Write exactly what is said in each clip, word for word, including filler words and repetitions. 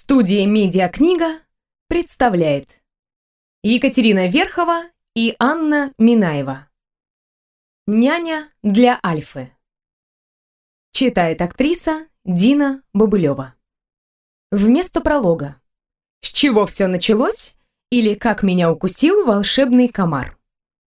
Студия «Медиакнига» представляет Екатерина Верхова и Анна Минаева. «Няня для Альфы». Читает актриса Дина Бобылева. Вместо пролога. С чего все началось? Или как меня укусил волшебный комар.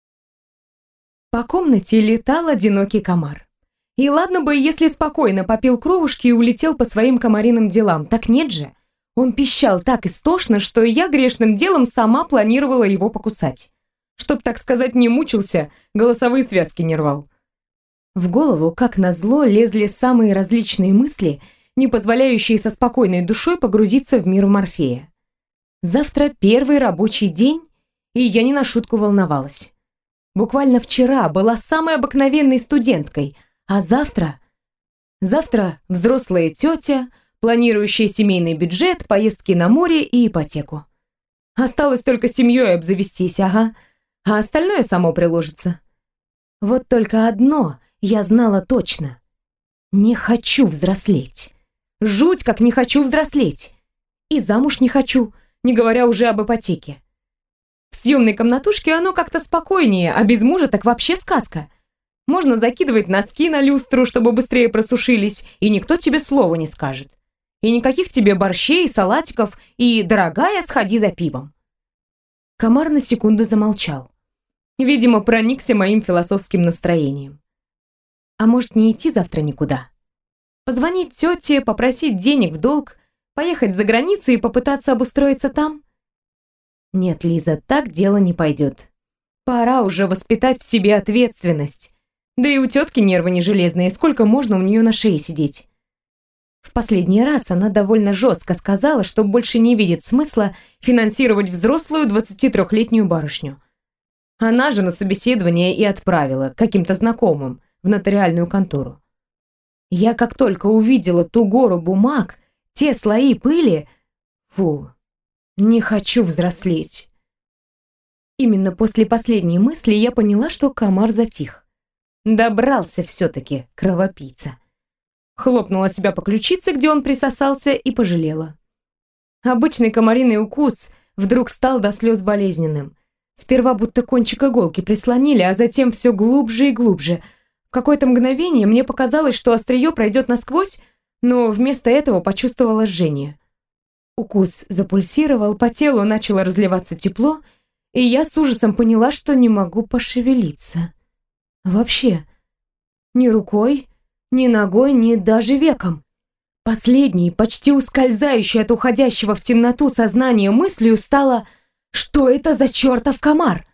По комнате летал одинокий комар. И ладно бы, если спокойно попил кровушки и улетел по своим комариным делам, так нет же. Он пищал так истошно, что я грешным делом сама планировала его покусать. Чтоб, так сказать, не мучился, голосовые связки не рвал. В голову, как назло, лезли самые различные мысли, не позволяющие со спокойной душой погрузиться в мир Морфея. Завтра первый рабочий день, и я не на шутку волновалась. Буквально вчера была самой обыкновенной студенткой, а завтра... Завтра взрослая тетя, планирующая семейный бюджет, поездки на море и ипотеку. Осталось только семьей обзавестись, ага, а остальное само приложится. Вот только одно я знала точно. Не хочу взрослеть. Жуть, как не хочу взрослеть. И замуж не хочу, не говоря уже об ипотеке. В съемной комнатушке оно как-то спокойнее, а без мужа так вообще сказка. Можно закидывать носки на люстру, чтобы быстрее просушились, и никто тебе слова не скажет. И никаких тебе борщей, салатиков и «дорогая, сходи за пивом». Комар на секунду замолчал. Видимо, проникся моим философским настроением. А может, не идти завтра никуда? Позвонить тете, попросить денег в долг, поехать за границу и попытаться обустроиться там? Нет, Лиза, так дело не пойдет. Пора уже воспитать в себе ответственность. Да и у тетки нервы не железные, сколько можно у нее на шее сидеть? В последний раз она довольно жестко сказала, что больше не видит смысла финансировать взрослую двадцатитрёхлетнюю барышню. Она же на собеседование и отправила каким-то знакомым в нотариальную контору. Я как только увидела ту гору бумаг, те слои пыли... Фу, не хочу взрослеть. Именно после последней мысли я поняла, что комар затих. Добрался все-таки, кровопийца. Хлопнула себя по ключице, где он присосался, и пожалела. Обычный комариный укус вдруг стал до слез болезненным. Сперва будто кончик иголки прислонили, а затем все глубже и глубже. В какое-то мгновение мне показалось, что острие пройдет насквозь, но вместо этого почувствовала жжение. Укус запульсировал, по телу начало разливаться тепло, и я с ужасом поняла, что не могу пошевелиться. Вообще. Ни рукой, ни ногой, ни даже веком. Последней, почти ускользающей от уходящего в темноту сознания мыслью стало: что это за чертов комар?